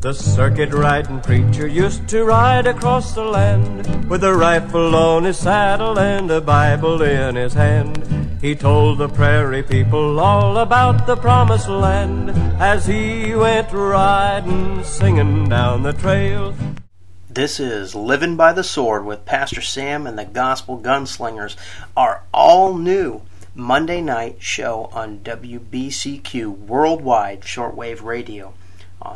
The circuit-riding preacher used to ride across the land with a rifle on his saddle and a Bible in his hand. He told the prairie people all about the promised land as he went riding, singing down the trail. This is Living by the Sword with Pastor Sam and the Gospel Gunslingers, our all-new Monday night show on WBCQ Worldwide Shortwave Radio on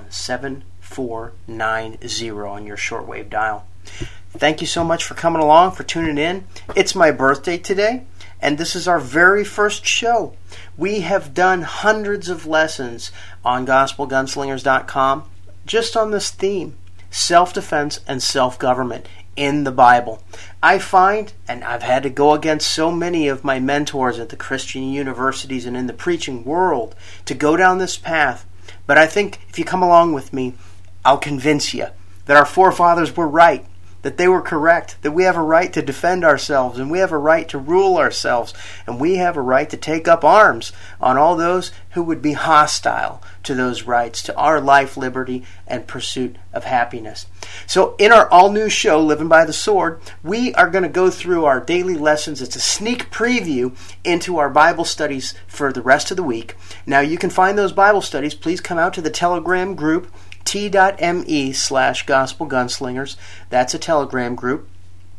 7490 on your shortwave dial. Thank you so much for coming along, for tuning in. It's my birthday today, and this is our very first show. We have done hundreds of lessons on GospelGunslingers.com just on this theme, self-defense and self-government in the Bible. I find, and I've had to go against so many of my mentors at the Christian universities and in the preaching world to go down this path, but I think if you come along with me, I'll convince you that our forefathers were right, that they were correct, that we have a right to defend ourselves, and we have a right to rule ourselves, and we have a right to take up arms on all those who would be hostile to those rights, to our life, liberty, and pursuit of happiness. So in our all-new show, Living by the Sword, we are going to go through our daily lessons. It's a sneak preview into our Bible studies for the rest of the week. Now, you can find those Bible studies. Please come out to the Telegram group, t.me/Gospel Gunslingers. That's a Telegram group.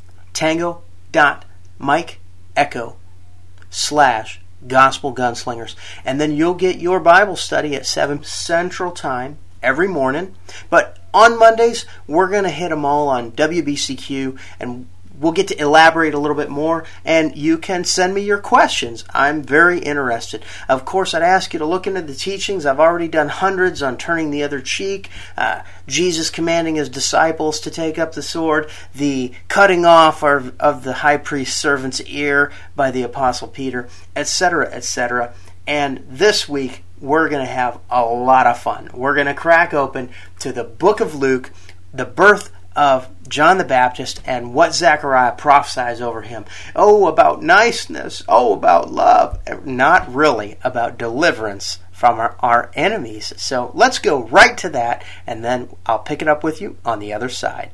tango.mike.echo/Gospel Gunslingers. And then you'll get your Bible study at 7 Central Time every morning. But on Mondays, we're going to hit them all on WBCQ, and we'll get to elaborate a little bit more, and you can send me your questions. I'm very interested. Of course, I'd ask you to look into the teachings. I've already done hundreds on turning the other cheek, Jesus commanding his disciples to take up the sword, the cutting off of the high priest's servant's ear by the Apostle Peter, etc., etc. And this week, we're going to have a lot of fun. We're going to crack open to the book of Luke, the birth of John the Baptist, and what Zechariah prophesies over him. Oh, about niceness. Oh, about love. Not really about deliverance from our enemies. So let's go right to that, and then I'll pick it up with you on the other side.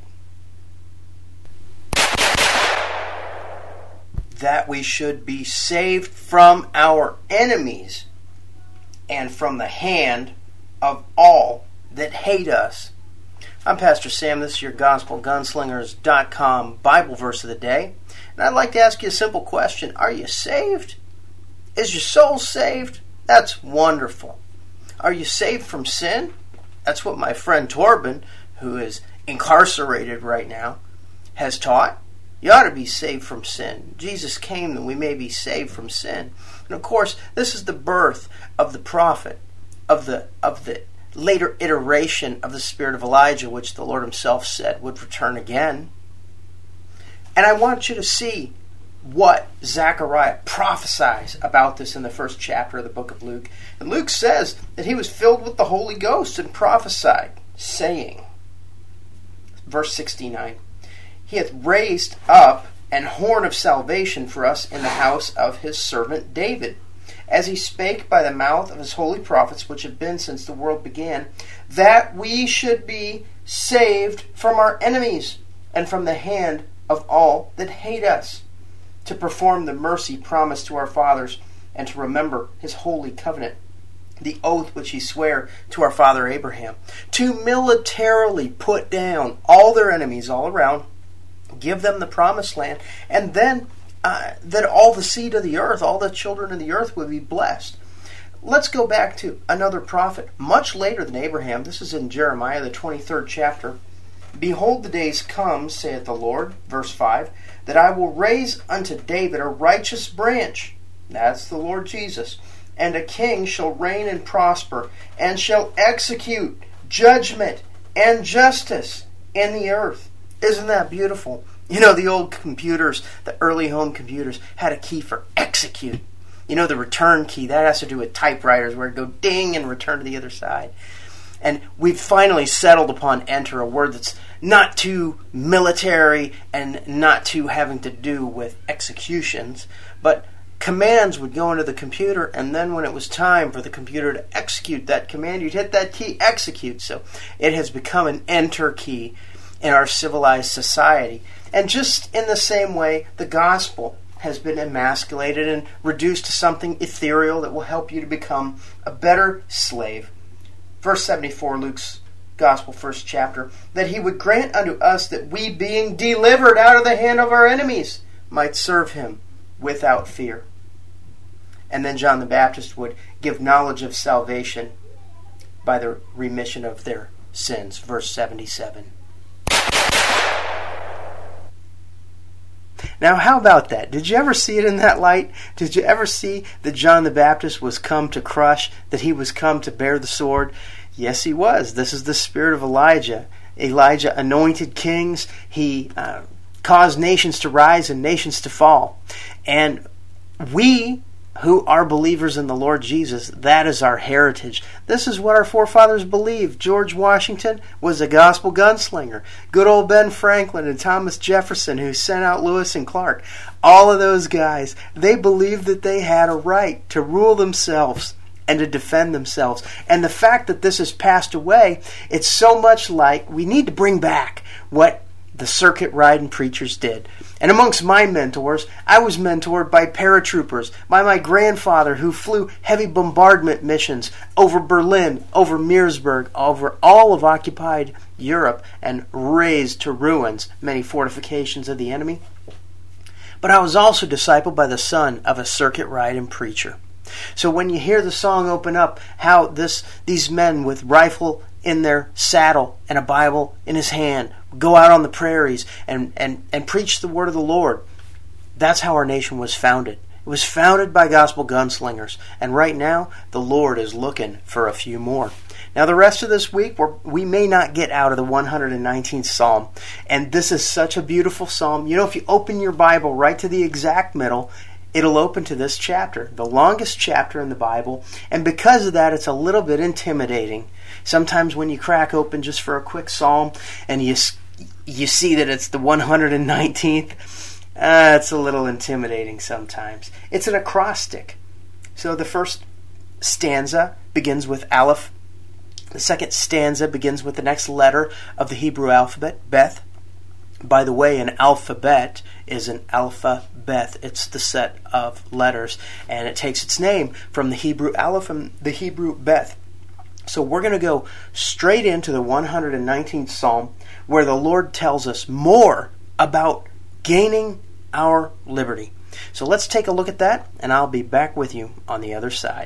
That we should be saved from our enemies and from the hand of all that hate us. I'm Pastor Sam. This is your GospelGunslingers.com Bible verse of the day. And I'd like to ask you a simple question. Are you saved? Is your soul saved? That's wonderful. Are you saved from sin? That's what my friend Torben, who is incarcerated right now, has taught. You ought to be saved from sin. Jesus came that we may be saved from sin. And of course, this is the birth of the prophet, of the later iteration of the spirit of Elijah, which the Lord himself said would return again. And I want you to see what Zechariah prophesies about this in the first chapter of the book of Luke. And Luke says that he was filled with the Holy Ghost and prophesied, saying, verse 69, "He hath raised up an horn of salvation for us in the house of his servant David, as he spake by the mouth of his holy prophets, which have been since the world began, that we should be saved from our enemies and from the hand of all that hate us, to perform the mercy promised to our fathers, and to remember his holy covenant, the oath which he sware to our father Abraham, to militarily put down all their enemies all around, give them the promised land, and then that all the seed of the earth, all the children of the earth would be blessed." Let's go back to another prophet, much later than Abraham. This is in Jeremiah, the 23rd chapter. "Behold, the days come, saith the Lord," verse 5, "that I will raise unto David a righteous branch," that's the Lord Jesus, "and a king shall reign and prosper, and shall execute judgment and justice in the earth." Isn't that beautiful? You know, the old computers, the early home computers, had a key for execute. You know, the return key, that has to do with typewriters, where it go ding and return to the other side. And we've finally settled upon enter, a word that's not too military and not too having to do with executions, but commands would go into the computer, and then when it was time for the computer to execute that command, you'd hit that key, execute. So it has become an enter key in our civilized society. And just in the same way, the gospel has been emasculated and reduced to something ethereal that will help you to become a better slave. Verse 74, Luke's Gospel, first chapter, that he would grant unto us that we, being delivered out of the hand of our enemies, might serve him without fear. And then John the Baptist would give knowledge of salvation by the remission of their sins. Verse 77. Now, how about that? Did you ever see it in that light? Did you ever see that John the Baptist was come to crush, that he was come to bear the sword? Yes, he was. This is the spirit of Elijah. Elijah anointed kings. He caused nations to rise and nations to fall. And we who are believers in the Lord Jesus, that is our heritage. This is what our forefathers believed. George Washington was a gospel gunslinger. Good old Ben Franklin and Thomas Jefferson, who sent out Lewis and Clark. All of those guys, they believed that they had a right to rule themselves and to defend themselves. And the fact that this has passed away, it's so much like we need to bring back what the circuit riding preachers did. And amongst my mentors, I was mentored by paratroopers, by my grandfather who flew heavy bombardment missions over Berlin, over Meersburg, over all of occupied Europe, and razed to ruins many fortifications of the enemy. But I was also discipled by the son of a circuit riding preacher. So when you hear the song open up, how these men with rifle in their saddle and a Bible in his hand go out on the prairies and preach the word of the Lord, that's how our nation was founded. It was founded by gospel gunslingers. And right now, the Lord is looking for a few more. Now, the rest of this week, we may not get out of the 119th Psalm. And this is such a beautiful psalm. You know, if you open your Bible right to the exact middle, it'll open to this chapter, the longest chapter in the Bible. And because of that, it's a little bit intimidating. Sometimes when you crack open just for a quick psalm and you see that it's the 119th, it's a little intimidating sometimes. It's an acrostic. So the first stanza begins with Aleph. The second stanza begins with the next letter of the Hebrew alphabet, Beth. By the way, an alphabet is an alphabet. It's the set of letters, and it takes its name from the Hebrew Aleph and the Hebrew Beth. So we're going to go straight into the 119th Psalm, where the Lord tells us more about gaining our liberty. So let's take a look at that, and I'll be back with you on the other side.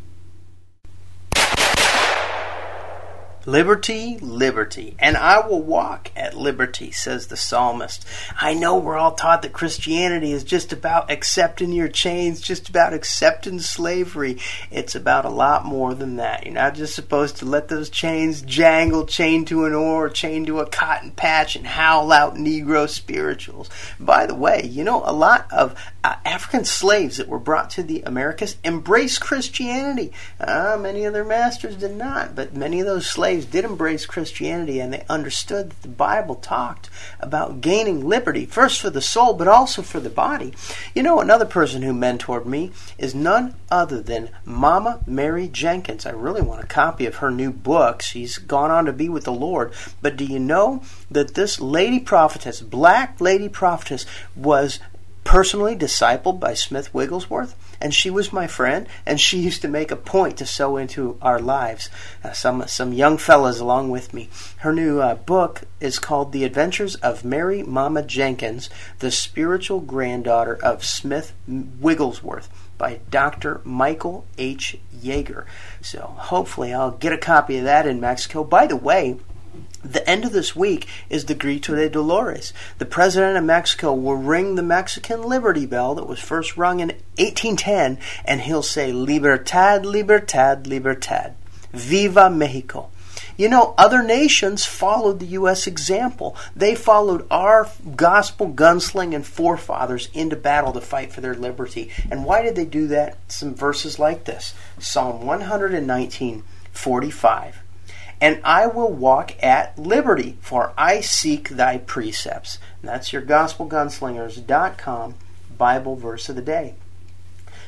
Liberty, liberty, and I will walk at liberty, says the psalmist. I know we're all taught that Christianity is just about accepting your chains, just about accepting slavery. It's about a lot more than that. You're not just supposed to let those chains jangle, chained to an oar, chained to a cotton patch, and howl out Negro spirituals. By the way, you know, a lot of African slaves that were brought to the Americas embraced Christianity. Many of their masters did not, but many of those slaves did embrace Christianity, and they understood that the Bible talked about gaining liberty, first for the soul, but also for the body. You know, another person who mentored me is none other than Mama Mary Jenkins. I really want a copy of her new book. She's gone on to be with the Lord. But do you know that this lady prophetess, black lady prophetess, was personally discipled by Smith Wigglesworth? And she was my friend, and she used to make a point to sow into our lives. Some young fellas along with me. Her new book is called The Adventures of Mary Mama Jenkins, the spiritual granddaughter of Smith Wigglesworth, by Dr. Michael H. Yeager. So hopefully I'll get a copy of that in Mexico. By the way, the end of this week is the Grito de Dolores. The president of Mexico will ring the Mexican Liberty Bell that was first rung in 1810, and he'll say, Libertad, libertad, libertad. Viva Mexico. You know, other nations followed the U.S. example. They followed our gospel gunslinging forefathers into battle to fight for their liberty. And why did they do that? Some verses like this. Psalm 119:45. And I will walk at liberty, for I seek thy precepts. And that's your gospelgunslingers.com Bible verse of the day.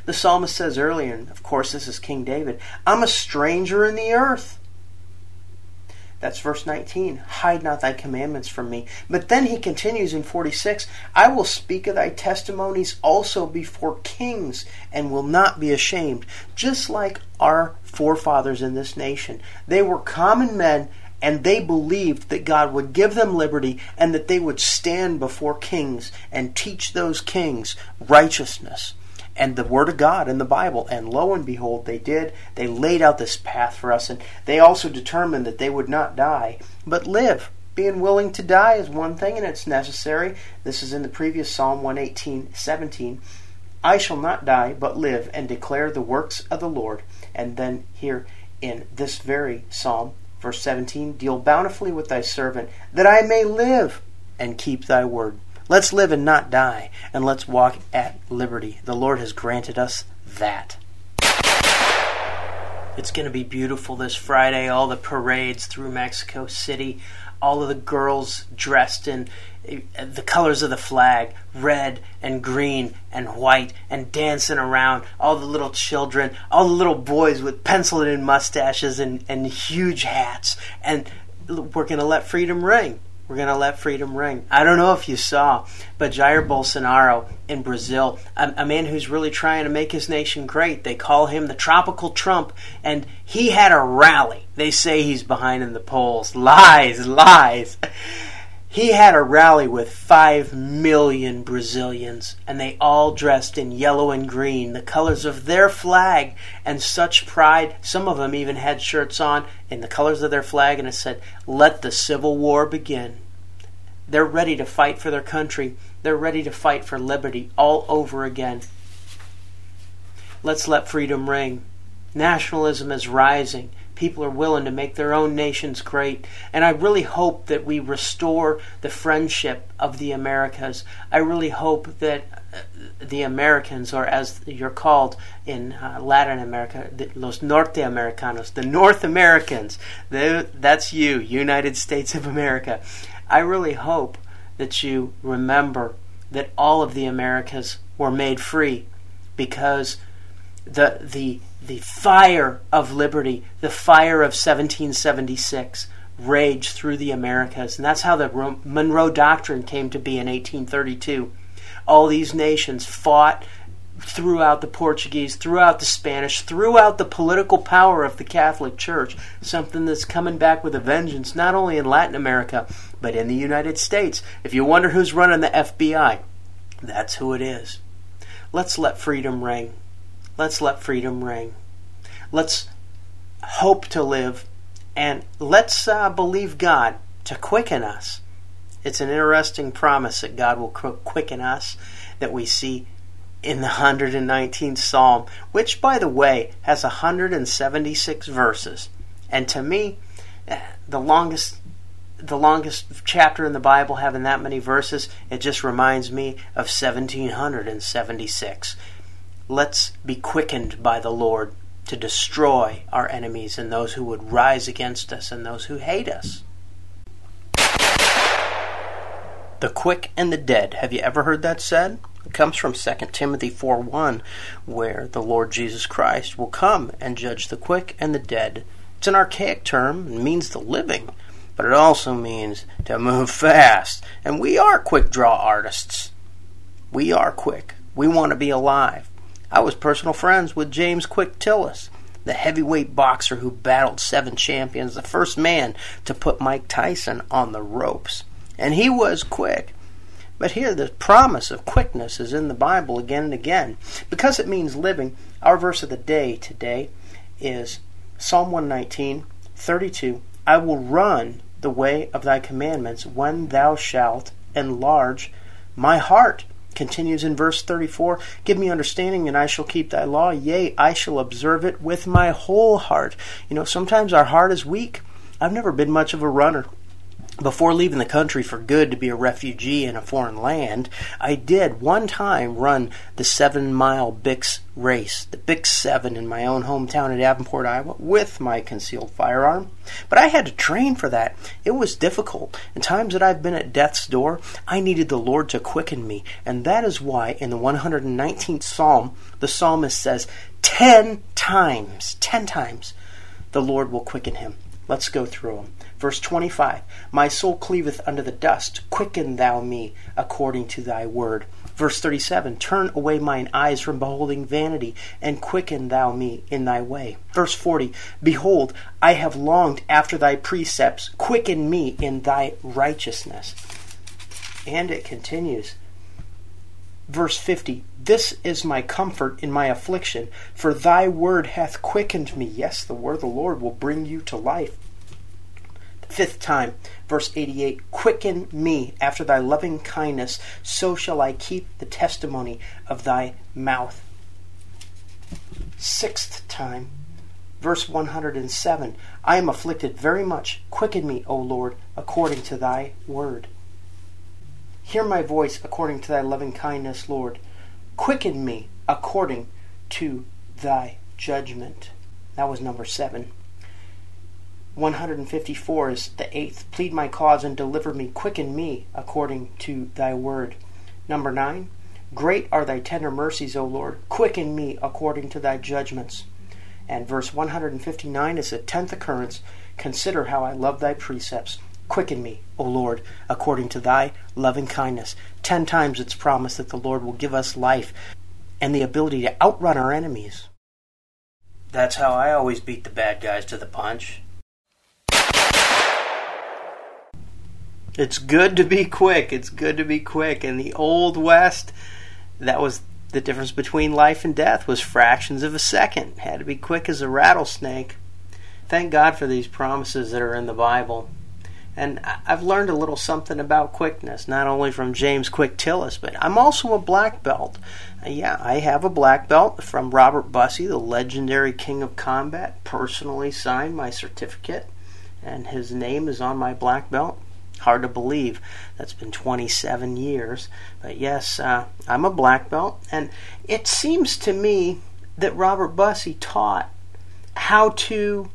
The psalmist says earlier, and of course this is King David, I'm a stranger in the earth. That's verse 19. Hide not thy commandments from me. But then he continues in 46, I will speak of thy testimonies also before kings, and will not be ashamed. Just like our forefathers in this nation. They were common men, and they believed that God would give them liberty, and that they would stand before kings and teach those kings righteousness and the Word of God in the Bible. And lo and behold, they did. They laid out this path for us, and they also determined that they would not die, but live. Being willing to die is one thing, and it's necessary. This is in the previous Psalm 118:17. I shall not die, but live, and declare the works of the Lord. And then here in this very Psalm, verse 17, deal bountifully with thy servant, that I may live and keep thy word. Let's live and not die, and let's walk at liberty. The Lord has granted us that. It's going to be beautiful this Friday. All the parades through Mexico City, all of the girls dressed in the colors of the flag, red and green and white, and dancing around. All the little children, all the little boys with penciled-in mustaches and huge hats. And we're going to let freedom ring. We're going to let freedom ring. I don't know if you saw, but Jair Bolsonaro in Brazil, a man who's really trying to make his nation great, they call him the tropical Trump, and he had a rally. They say he's behind in the polls. Lies, lies. He had a rally with 5 million Brazilians, and they all dressed in yellow and green, the colors of their flag, and such pride. Some of them even had shirts on in the colors of their flag, and it said, let the civil war begin. They're ready to fight for their country. They're ready to fight for liberty all over again. Let's let freedom ring. Nationalism is rising. People are willing to make their own nations great. And I really hope that we restore the friendship of the Americas. I really hope that the Americans, or as you're called in Latin America, los norteamericanos, the North Americans, that's you, United States of America. I really hope that you remember that all of the Americas were made free because the fire of liberty, the fire of 1776 raged through the Americas. And that's how the Monroe Doctrine came to be in 1832. All these nations fought throughout the Portuguese, throughout the Spanish, throughout the political power of the Catholic Church, something that's coming back with a vengeance, not only in Latin America, but in the United States. If you wonder who's running the FBI, that's who it is. Let's let freedom ring. Let's let freedom ring. Let's hope to live, and let's believe God to quicken us. It's an interesting promise that God will quicken us that we see in the 119th Psalm, which, by the way, has 176 verses. And to me, the longest chapter in the Bible having that many verses, it just reminds me of 1776. Let's be quickened by the Lord to destroy our enemies and those who would rise against us and those who hate us. The quick and the dead. Have you ever heard that said? It comes from 2 Timothy 4:1, where the Lord Jesus Christ will come and judge the quick and the dead. It's an archaic term and means the living, but it also means to move fast. And we are quick draw artists. We are quick. We want to be alive. I was personal friends with James Quick Tillis, the heavyweight boxer who battled 7 champions, the first man to put Mike Tyson on the ropes. And he was quick. But here the promise of quickness is in the Bible again and again. Because it means living, our verse of the day today is Psalm 119:32. I will run the way of thy commandments when thou shalt enlarge my heart. Continues in verse 34, give me understanding and I shall keep thy law. Yea, I shall observe it with my whole heart. You know, sometimes our heart is weak. I've never been much of a runner. Before leaving the country for good to be a refugee in a foreign land, I did one time run the 7-mile Bix race, the Bix 7 in my own hometown of Davenport, Iowa, with my concealed firearm. But I had to train for that. It was difficult. In times that I've been at death's door, I needed the Lord to quicken me. And that is why in the 119th Psalm, the psalmist says 10 times, the Lord will quicken him. Let's go through them. Verse 25, my soul cleaveth unto the dust. Quicken thou me according to thy word. Verse 37, turn away mine eyes from beholding vanity, and quicken thou me in thy way. Verse 40, behold, I have longed after thy precepts. Quicken me in thy righteousness. And it continues. Verse 50, this is my comfort in my affliction, for thy word hath quickened me. Yes, the word of the Lord will bring you to life. Fifth time, verse 88, quicken me after thy loving kindness, so shall I keep the testimony of thy mouth. Sixth time, verse 107, I am afflicted very much. Quicken me, O Lord, according to thy word. Hear my voice according to thy loving kindness, Lord. Quicken me according to thy judgment. That was number 7. 154 is the 8th. Plead my cause and deliver me. Quicken me according to thy word. Number 9. Great are thy tender mercies, O Lord. Quicken me according to thy judgments. And verse 159 is the 10th occurrence. Consider how I love thy precepts. Quicken me, O Lord, according to thy loving kindness. 10 times it's promised that the Lord will give us life and the ability to outrun our enemies. That's how I always beat the bad guys to the punch. It's good to be quick. It's good to be quick. In the Old West, that was the difference between life and death, was fractions of a second. Had to be quick as a rattlesnake. Thank God for these promises that are in the Bible. And I've learned a little something about quickness, not only from James Quick Tillis, but I'm also a black belt. I have a black belt from Robert Bussey, the legendary king of combat, personally signed my certificate, and his name is on my black belt. Hard to believe. That's been 27 years. But yes, I'm a black belt. And it seems to me that Robert Bussey taught how to...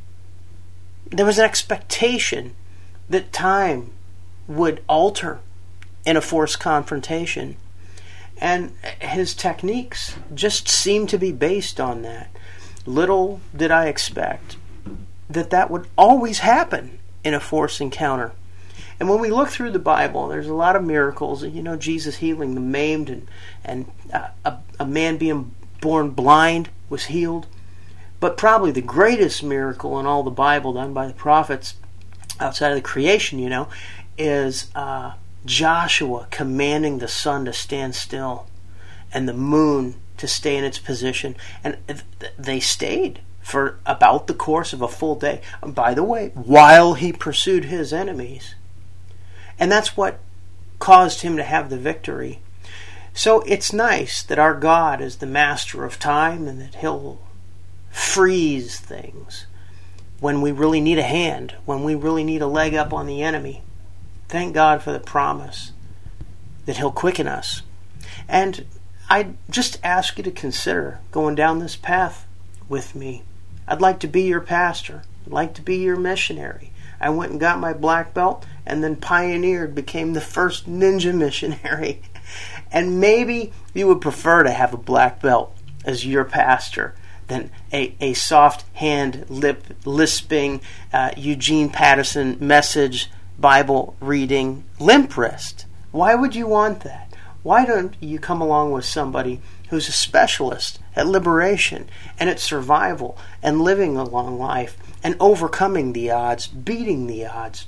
There was an expectation that time would alter in a forced confrontation. And his techniques just seemed to be based on that. Little did I expect that would always happen in a forced encounter. And when we look through the Bible, there's a lot of miracles. Jesus healing the maimed, and a man being born blind was healed. But probably the greatest miracle in all the Bible done by the prophets, outside of the creation, is Joshua commanding the sun to stand still and the moon to stay in its position. And they stayed for about the course of a full day. By the way, while he pursued his enemies. And that's what caused him to have the victory. So it's nice that our God is the master of time and that he'll freeze things when we really need a hand, when we really need a leg up on the enemy. Thank God for the promise that he'll quicken us. And I just ask you to consider going down this path with me. I'd like to be your pastor. I'd like to be your missionary. I went and got my black belt and then pioneered, became the first ninja missionary. And maybe you would prefer to have a black belt as your pastor than a soft hand, lisping, Eugene Patterson message, Bible reading, limp wrist. Why would you want that? Why don't you come along with somebody who's a specialist at liberation and at survival and living a long life and overcoming the odds, beating the odds?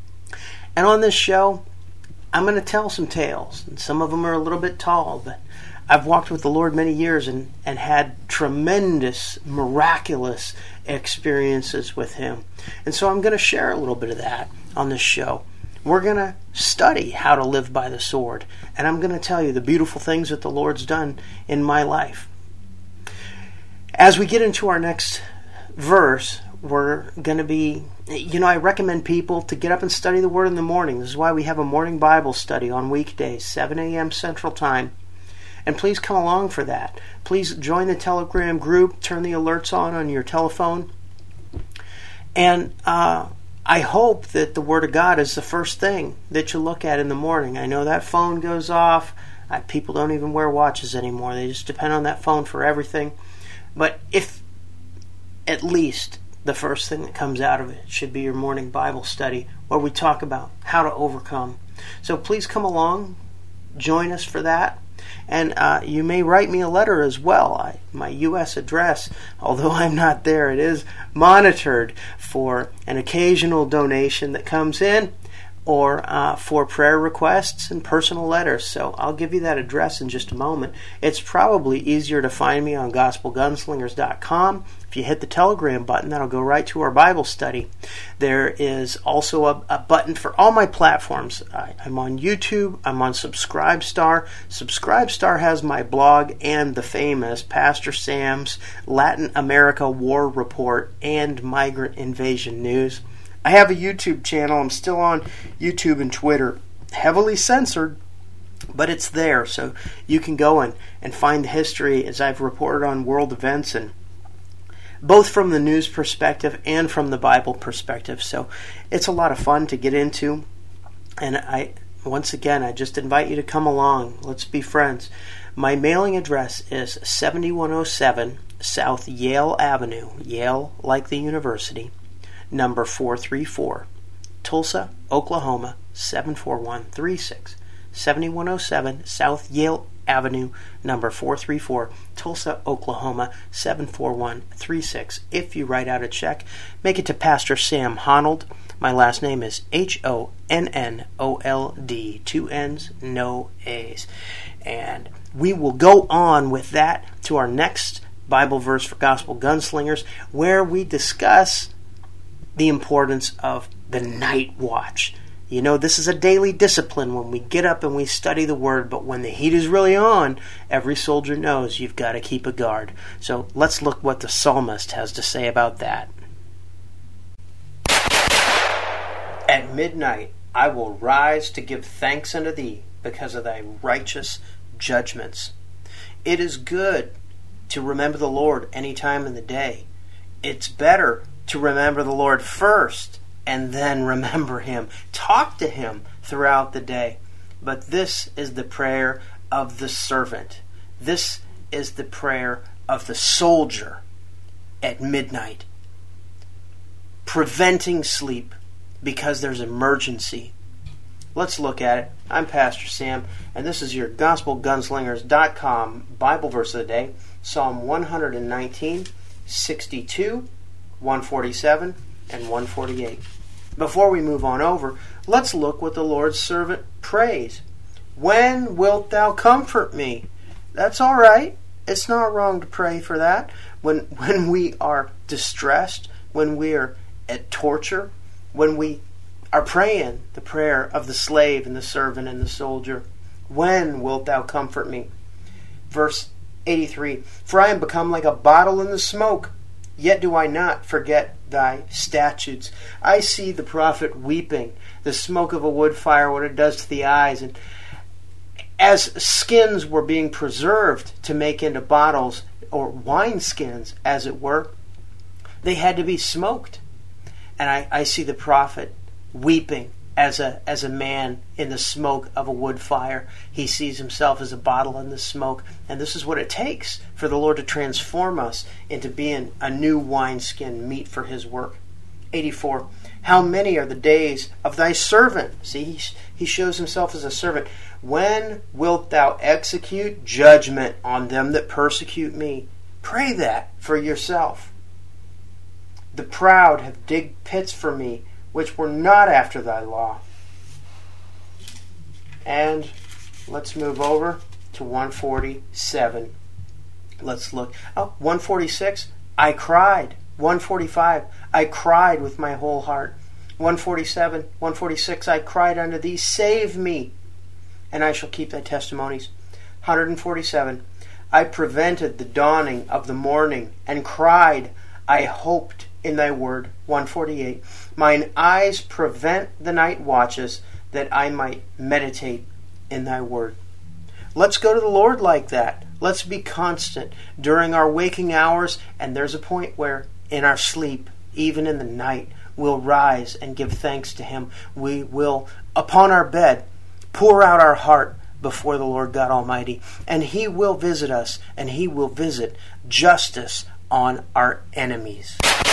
And on this show, I'm going to tell some tales, and some of them are a little bit tall, but I've walked with the Lord many years and had tremendous, miraculous experiences with Him. And so I'm going to share a little bit of that on this show. We're going to study how to live by the sword, and I'm going to tell you the beautiful things that the Lord's done in my life. As we get into our next verse, we're going to be, I recommend people to get up and study the Word in the morning. This is why we have a morning Bible study on weekdays, 7 a.m. Central Time. And please come along for that. Please join the Telegram group, turn the alerts on your telephone. And I hope that the Word of God is the first thing that you look at in the morning. I know that phone goes off. People don't even wear watches anymore. They just depend on that phone for everything. But if at least the first thing that comes out of it should be your morning Bible study where we talk about how to overcome. So please come along, join us for that. And you may write me a letter as well. My U.S. address, although I'm not there, it is monitored for an occasional donation that comes in or for prayer requests and personal letters. So I'll give you that address in just a moment. It's probably easier to find me on gospelgunslingers.com. If you hit the Telegram button, that'll go right to our Bible study. There is also a button for all my platforms. I'm on YouTube. I'm on Subscribestar. Subscribestar has my blog and the famous Pastor Sam's Latin America War Report and Migrant Invasion News. I have a YouTube channel. I'm still on YouTube and Twitter. Heavily censored, but it's there. So you can go and find the history as I've reported on world events, and both from the news perspective and from the Bible perspective. So it's a lot of fun to get into. And I just invite you to come along. Let's be friends. My mailing address is 7107 South Yale Avenue, Yale like the university, number 434, Tulsa, Oklahoma, 74136. 7107 South Yale Avenue, number 434, Tulsa, Oklahoma, 74136. If you write out a check, make it to Pastor Sam Honnold. My last name is Honnold, 2 N's, no A's. And we will go on with that to our next Bible verse for Gospel Gunslingers, where we discuss the importance of the night watch. This is a daily discipline when we get up and we study the Word, but when the heat is really on, every soldier knows you've got to keep a guard. So let's look what the psalmist has to say about that. At midnight I will rise to give thanks unto thee because of thy righteous judgments. It is good to remember the Lord any time in the day. It's better to remember the Lord first and then remember Him. Talk to Him throughout the day. But this is the prayer of the servant. This is the prayer of the soldier at midnight. Preventing sleep because there's emergency. Let's look at it. I'm Pastor Sam, and this is your GospelGunslingers.com Bible verse of the day, Psalm 119, 62, 147, and 148. Before we move on over, let's look what the Lord's servant prays. When wilt thou comfort me? That's all right. It's not wrong to pray for that. When we are distressed, when we are at torture, when we are praying the prayer of the slave and the servant and the soldier. When wilt thou comfort me? Verse 83, for I am become like a bottle in the smoke, yet do I not forget thy statutes. I see the prophet weeping, the smoke of a wood fire, what it does to the eyes. And as skins were being preserved to make into bottles, or wine skins, as it were, they had to be smoked. And I see the prophet weeping as a man in the smoke of a wood fire. He sees himself as a bottle in the smoke. And this is what it takes for the Lord to transform us into being a new wineskin, meet for His work. 84. How many are the days of thy servant? See, he shows himself as a servant. When wilt thou execute judgment on them that persecute me? Pray that for yourself. The proud have digged pits for me, which were not after thy law. And let's move over to 147. Let's look. 146, I cried. 145, I cried with my whole heart. 147, 146, I cried unto thee, save me, and I shall keep thy testimonies. 147, I prevented the dawning of the morning, and cried, I hoped in thy word. 148. Mine eyes prevent the night watches, that I might meditate in thy word. Let's go to the Lord like that. Let's be constant during our waking hours, and there's a point where in our sleep, even in the night, we'll rise and give thanks to him. We will, upon our bed, pour out our heart before the Lord God Almighty, and he will visit us, and he will visit justice on our enemies.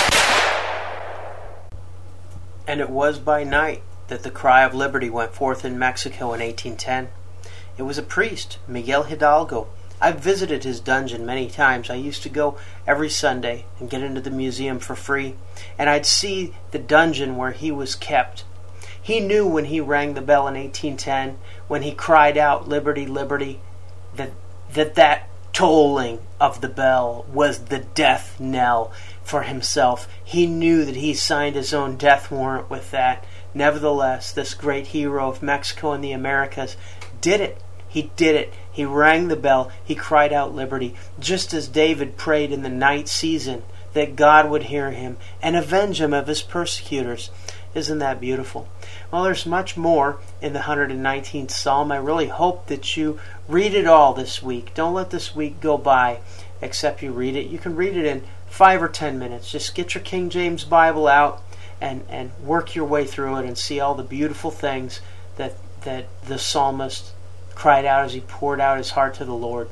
And it was by night that the cry of liberty went forth in Mexico in 1810. It was a priest, Miguel Hidalgo. I've visited his dungeon many times. I used to go every Sunday and get into the museum for free, and I'd see the dungeon where he was kept. He knew when he rang the bell in 1810, when he cried out, "Liberty, liberty," that tolling of the bell was the death knell for himself. He knew that he signed his own death warrant with that. Nevertheless, this great hero of Mexico and the Americas did it. He did it. He rang the bell. He cried out liberty, just as David prayed in the night season that God would hear him and avenge him of his persecutors. Isn't that beautiful? Well, there's much more in the 119th Psalm. I really hope that you read it all this week. Don't let this week go by except you read it. You can read it in 5 or 10 minutes. Just get your King James Bible out and work your way through it and see all the beautiful things that the psalmist cried out as he poured out his heart to the Lord.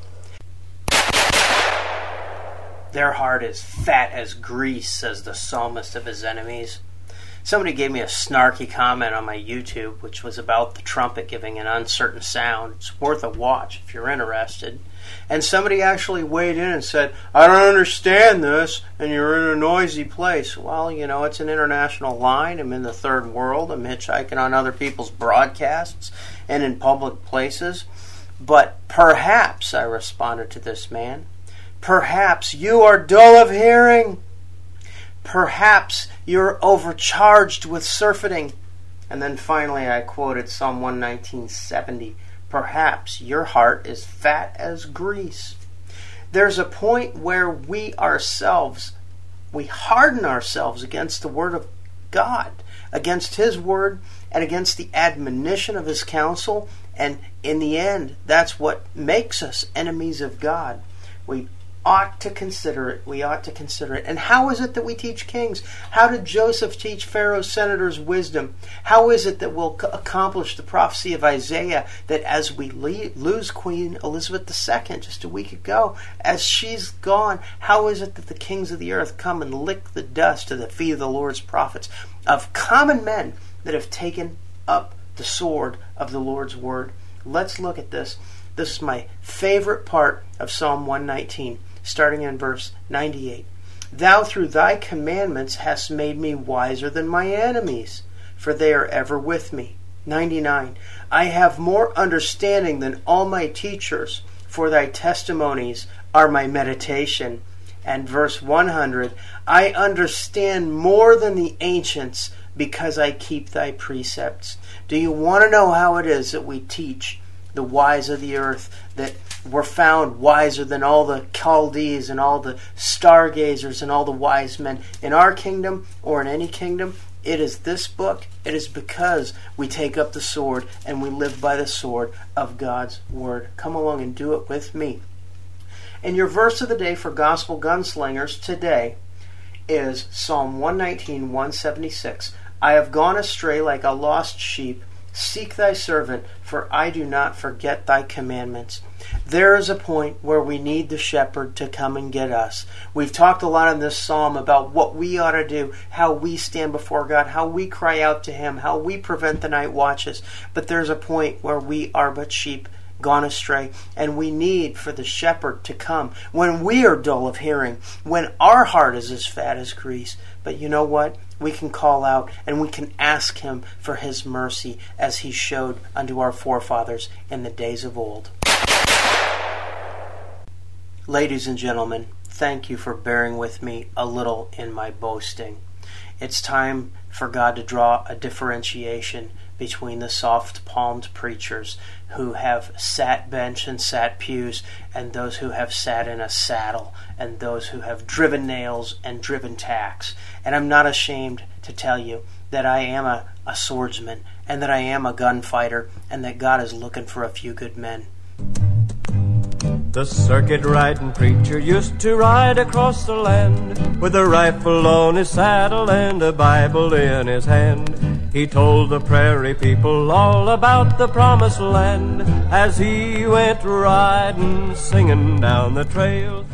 Their heart is fat as grease, says the psalmist of his enemies. Somebody gave me a snarky comment on my YouTube, which was about the trumpet giving an uncertain sound. It's worth a watch if you're interested. And somebody actually weighed in and said, "I don't understand this, and you're in a noisy place." Well, it's an international line. I'm in the third world. I'm hitchhiking on other people's broadcasts and in public places. But perhaps, I responded to this man, perhaps you are dull of hearing. Perhaps you're overcharged with surfeiting. And then finally I quoted Psalm 119:70. Perhaps your heart is fat as grease. There's a point where we harden ourselves against the Word of God, against His Word, and against the admonition of His counsel. And in the end, that's what makes us enemies of God. We ought to consider it. We ought to consider it. And how is it that we teach kings? How did Joseph teach Pharaoh's senators wisdom? How is it that we'll accomplish the prophecy of Isaiah that as we lose Queen Elizabeth II just a week ago, as she's gone, how is it that the kings of the earth come and lick the dust to the feet of the Lord's prophets, of common men that have taken up the sword of the Lord's word? Let's look at this. This is my favorite part of Psalm 119. Starting in verse 98. Thou through thy commandments hast made me wiser than my enemies, for they are ever with me. 99. I have more understanding than all my teachers, for thy testimonies are my meditation. And verse 100. I understand more than the ancients, because I keep thy precepts. Do you want to know how it is that we teach the wise of the earth, that we're found wiser than all the Chaldees and all the stargazers and all the wise men in our kingdom or in any kingdom? It is this book. It is because we take up the sword and we live by the sword of God's word. Come along and do it with me. And your verse of the day for Gospel Gunslingers today is Psalm 119, 176. I have gone astray like a lost sheep. Seek thy servant, for I do not forget thy commandments. There is a point where we need the shepherd to come and get us. We've talked a lot in this psalm about what we ought to do, how we stand before God, how we cry out to Him, how we prevent the night watches. But there's a point where we are but sheep gone astray, and we need for the shepherd to come when we are dull of hearing, when our heart is as fat as grease. But you know what? We can call out and we can ask Him for His mercy as He showed unto our forefathers in the days of old. Ladies and gentlemen, thank you for bearing with me a little in my boasting. It's time for God to draw a differentiation between the soft-palmed preachers who have sat bench and sat pews, and those who have sat in a saddle, and those who have driven nails and driven tacks. And I'm not ashamed to tell you that I am a swordsman, and that I am a gunfighter, and that God is looking for a few good men. The circuit-riding preacher used to ride across the land with a rifle on his saddle and a Bible in his hand. He told the prairie people all about the promised land as he went riding, singing down the trail.